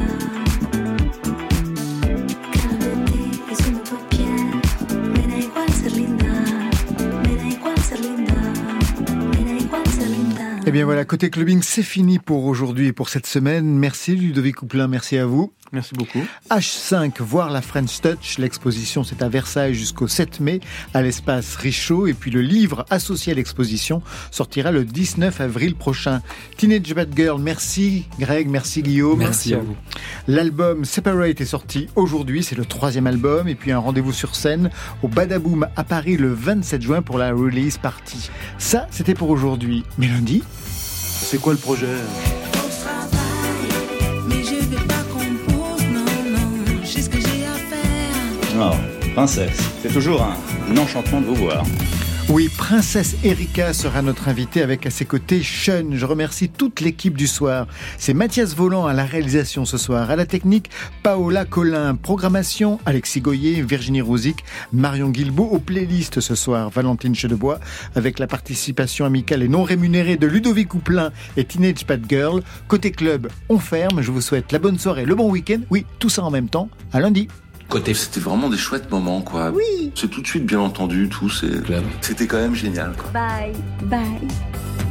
Car la beauté est sous nos paupières. Me da igual ser linda, me da igual ser linda, me da igual ser linda. Eh bien voilà, côté clubbing, c'est fini pour aujourd'hui et pour cette semaine. Merci Ludovic Couplin, merci à vous. Merci beaucoup. H cinq, voir la French Touch. L'exposition, c'est à Versailles jusqu'au sept mai, à l'espace Richaud. Et puis le livre associé à l'exposition sortira le dix-neuf avril prochain. Teenage Bad Girl, merci Greg, merci Guillaume. Merci à vous. L'album Separate est sorti aujourd'hui, c'est le troisième album. Et puis un rendez-vous sur scène au Badaboom à Paris le vingt-sept juin pour la release party. Ça, c'était pour aujourd'hui. Mais lundi, c'est quoi le projet ? Mais je veux pas qu'on pose, non, non, j'ai ce que j'ai à faire. Oh, princesse, c'est toujours un, un enchantement de vous voir. Oui, Princesse Erika sera notre invitée avec à ses côtés Sean. Je remercie toute l'équipe du soir. C'est Mathias Volant à la réalisation ce soir. À la technique, Paola Collin. Programmation, Alexis Goyer, Virginie Rosic, Marion Guilbault. Aux playlists ce soir, Valentine Chedebois, avec la participation amicale et non rémunérée de Ludovic Couplin et Teenage Bad Girl. Côté club, on ferme. Je vous souhaite la bonne soirée, le bon week-end. Oui, tout ça en même temps. À lundi. Côté, c'était vraiment des chouettes moments, quoi. Oui. C'est tout de suite bien entendu, tout. C'est... C'était quand même génial, quoi. Bye. Bye.